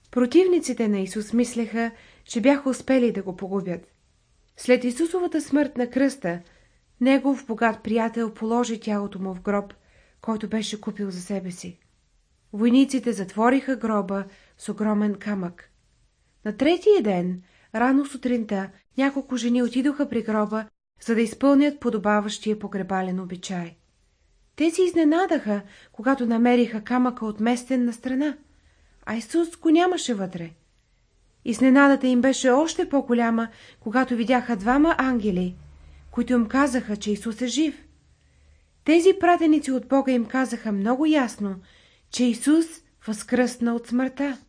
Противниците на Исус мислеха, че бяха успели да го погубят. След Исусовата смърт на кръста, негов богат приятел положи тялото му в гроб, който беше купил за себе си. Войниците затвориха гроба с огромен камък. На третия ден, рано сутринта, няколко жени отидоха при гроба, за да изпълнят подобаващия погребален обичай. Те се изненадаха, когато намериха камъка отместен на страна, а Исус го нямаше вътре. Изненадата им беше още по-голяма, когато видяха двама ангели, които им казаха, че Исус е жив. Тези пратеници от Бога им казаха много ясно, че Исус възкръсна от смъртта.